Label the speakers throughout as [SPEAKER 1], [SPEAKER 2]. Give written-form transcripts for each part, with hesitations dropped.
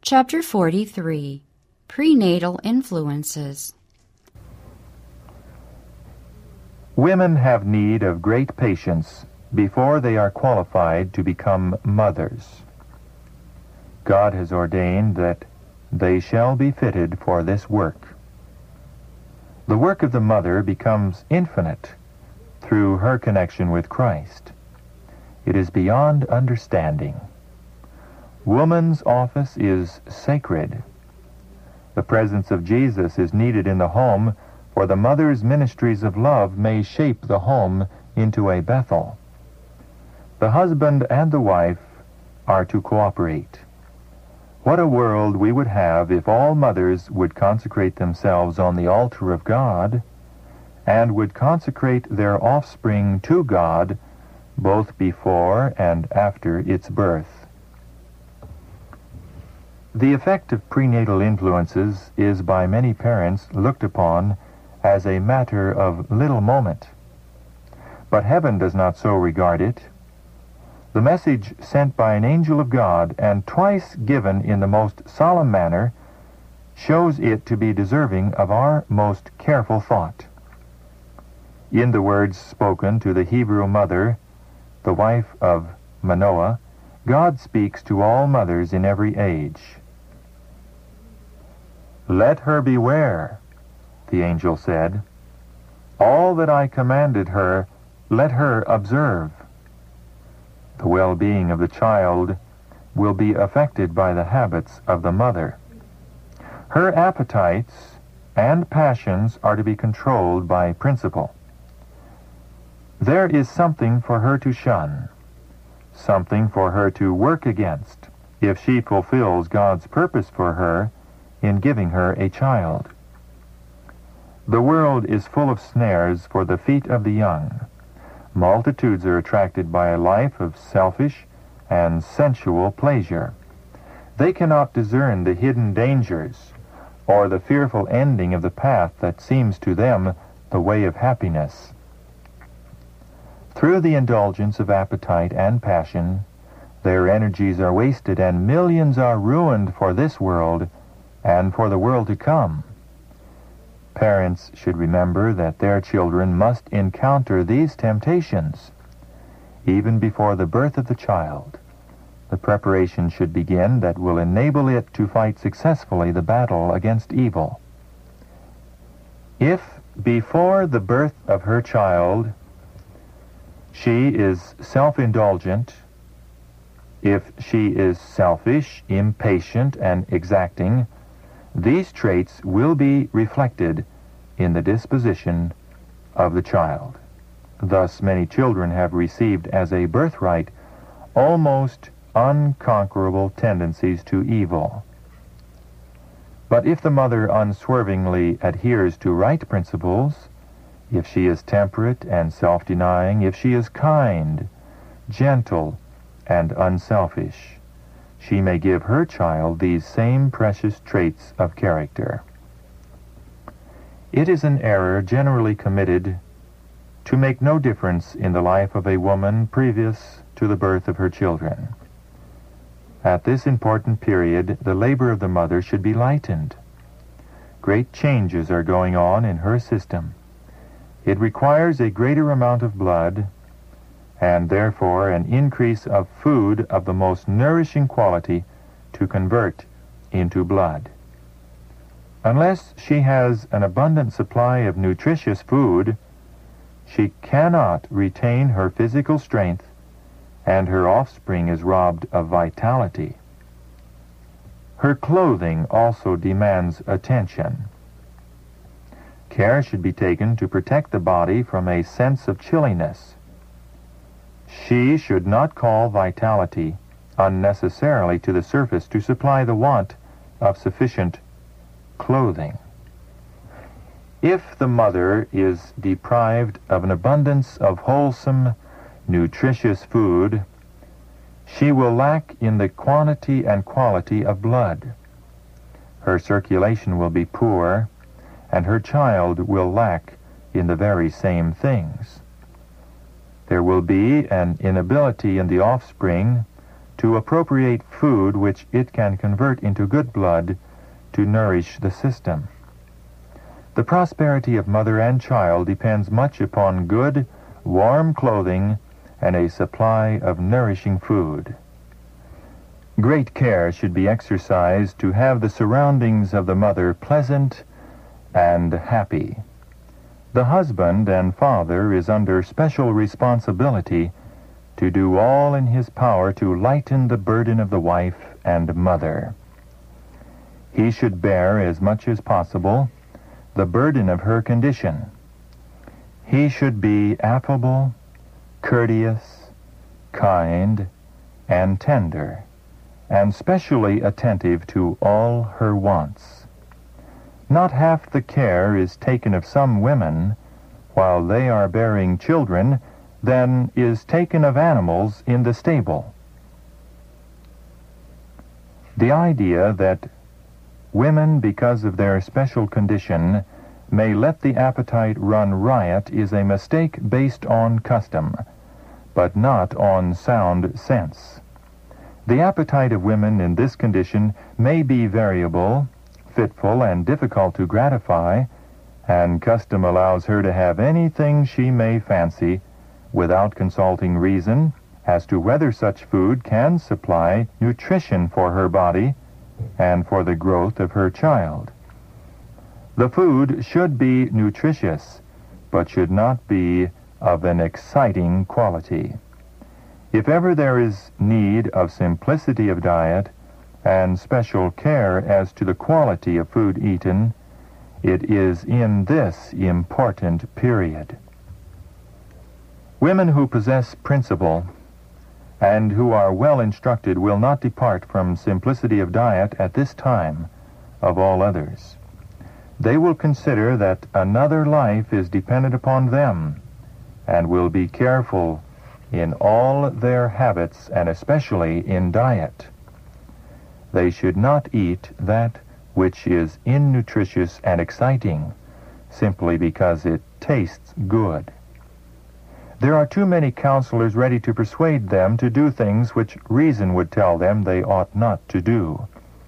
[SPEAKER 1] Chapter 43. Prenatal Influences.
[SPEAKER 2] Women have need of great patience before they are qualified to become mothers. God has ordained that they shall be fitted for this work. The work of the mother becomes infinite through her connection with Christ. It is beyond understanding. Woman's office is sacred. The presence of Jesus is needed in the home, for the mother's ministries of love may shape the home into a Bethel. The husband and the wife are to cooperate. What a world we would have if all mothers would consecrate themselves on the altar of God and would consecrate their offspring to God both before and after its birth. The effect of prenatal influences is by many parents looked upon as a matter of little moment. But heaven does not so regard it. The message sent by an angel of God and twice given in the most solemn manner shows it to be deserving of our most careful thought. In the words spoken to the Hebrew mother, the wife of Manoah, God speaks to all mothers in every age. "Let her beware," the angel said. "All that I commanded her, let her observe." The well-being of the child will be affected by the habits of the mother. Her appetites and passions are to be controlled by principle. There is something for her to shun, something for her to work against, if she fulfills God's purpose for her in giving her a child. The world is full of snares for the feet of the young. Multitudes are attracted by a life of selfish and sensual pleasure. They cannot discern the hidden dangers or the fearful ending of the path that seems to them the way of happiness. Through the indulgence of appetite and passion, their energies are wasted and millions are ruined for this world and for the world to come. Parents should remember that their children must encounter these temptations. Even before the birth of the child, the preparation should begin that will enable it to fight successfully the battle against evil. If before the birth of her child she is self-indulgent, if she is selfish, impatient, and exacting, these traits will be reflected in the disposition of the child. Thus, many children have received as a birthright almost unconquerable tendencies to evil. But if the mother unswervingly adheres to right principles, if she is temperate and self-denying, if she is kind, gentle, and unselfish, she may give her child these same precious traits of character. It is an error generally committed to make no difference in the life of a woman previous to the birth of her children. At this important period, the labor of the mother should be lightened. Great changes are going on in her system. It requires a greater amount of blood, and therefore an increase of food of the most nourishing quality to convert into blood. Unless she has an abundant supply of nutritious food, she cannot retain her physical strength, and her offspring is robbed of vitality. Her clothing also demands attention. Care should be taken to protect the body from a sense of chilliness. She should not call vitality unnecessarily to the surface to supply the want of sufficient clothing. If the mother is deprived of an abundance of wholesome, nutritious food, she will lack in the quantity and quality of blood. Her circulation will be poor, and her child will lack in the very same things. There will be an inability in the offspring to appropriate food which it can convert into good blood to nourish the system. The prosperity of mother and child depends much upon good, warm clothing and a supply of nourishing food. Great care should be exercised to have the surroundings of the mother pleasant and happy. The husband and father is under special responsibility to do all in his power to lighten the burden of the wife and mother. He should bear as much as possible the burden of her condition. He should be affable, courteous, kind, and tender, and specially attentive to all her wants. Not half the care is taken of some women while they are bearing children than is taken of animals in the stable. The idea that women, because of their special condition, may let the appetite run riot is a mistake based on custom, but not on sound sense. The appetite of women in this condition may be variable, fitful, and difficult to gratify, and custom allows her to have anything she may fancy without consulting reason as to whether such food can supply nutrition for her body and for the growth of her child. The food should be nutritious, but should not be of an exciting quality. If ever there is need of simplicity of diet and special care as to the quality of food eaten, it is in this important period. Women who possess principle and who are well instructed will not depart from simplicity of diet at this time of all others. They will consider that another life is dependent upon them and will be careful in all their habits and especially in diet. They should not eat that which is innutritious and exciting simply because it tastes good. There are too many counselors ready to persuade them to do things which reason would tell them they ought not to do.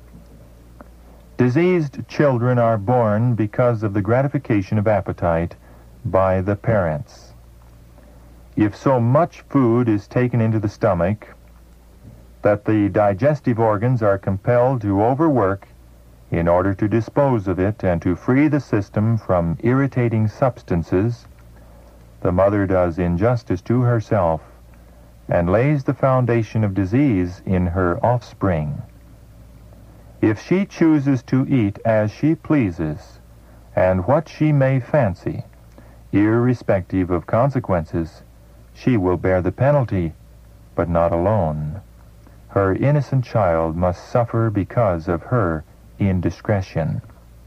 [SPEAKER 2] Diseased children are born because of the gratification of appetite by the parents. If so much food is taken into the stomach that the digestive organs are compelled to overwork in order to dispose of it and to free the system from irritating substances, the mother does injustice to herself and lays the foundation of disease in her offspring. If she chooses to eat as she pleases and what she may fancy, irrespective of consequences, she will bear the penalty, but not alone. Her innocent child must suffer because of her indiscretion.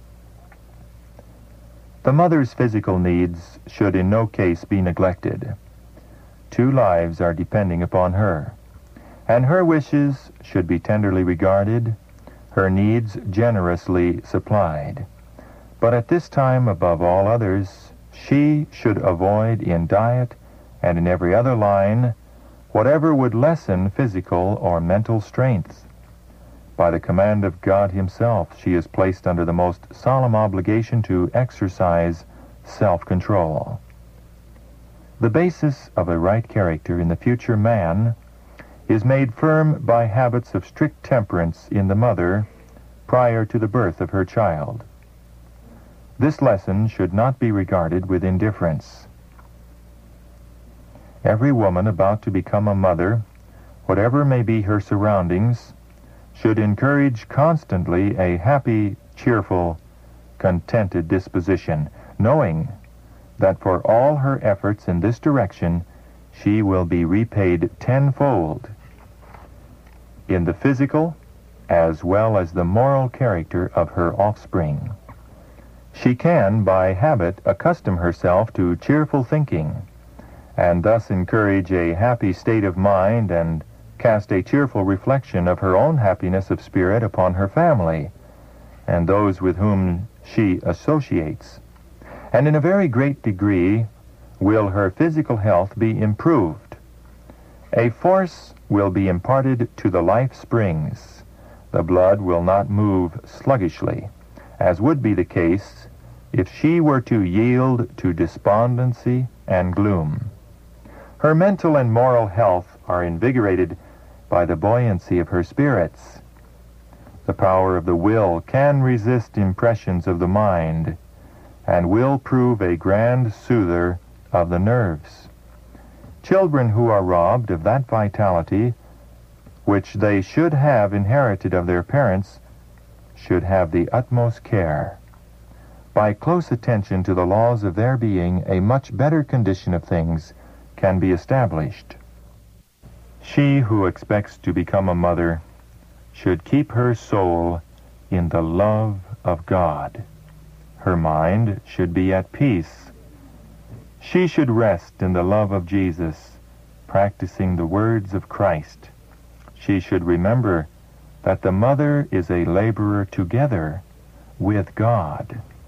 [SPEAKER 2] The mother's physical needs should in no case be neglected. 2 lives are depending upon her, and her wishes should be tenderly regarded, her needs generously supplied. But at this time, above all others, she should avoid in diet and in every other line whatever would lessen physical or mental strength. By the command of God himself, she is placed under the most solemn obligation to exercise self-control. The basis of a right character in the future man is made firm by habits of strict temperance in the mother prior to the birth of her child. This lesson should not be regarded with indifference. Every woman about to become a mother, whatever may be her surroundings, should encourage constantly a happy, cheerful, contented disposition, knowing that for all her efforts in this direction, she will be repaid tenfold in the physical as well as the moral character of her offspring. She can, by habit, accustom herself to cheerful thinking, and thus encourage a happy state of mind and cast a cheerful reflection of her own happiness of spirit upon her family and those with whom she associates. And in a very great degree will her physical health be improved A force will be imparted to the life springs. The blood will not move sluggishly, as would be the case if she were to yield to despondency and gloom. Her mental and moral health are invigorated by the buoyancy of her spirits. The power of the will can resist impressions of the mind and will prove a grand soother of the nerves. Children who are robbed of that vitality which they should have inherited of their parents should have the utmost care. By close attention to the laws of their being, a much better condition of things can be established. She who expects to become a mother should keep her soul in the love of God. Her mind should be at peace. She should rest in the love of Jesus, practicing the words of Christ. She should remember that the mother is a laborer together with God.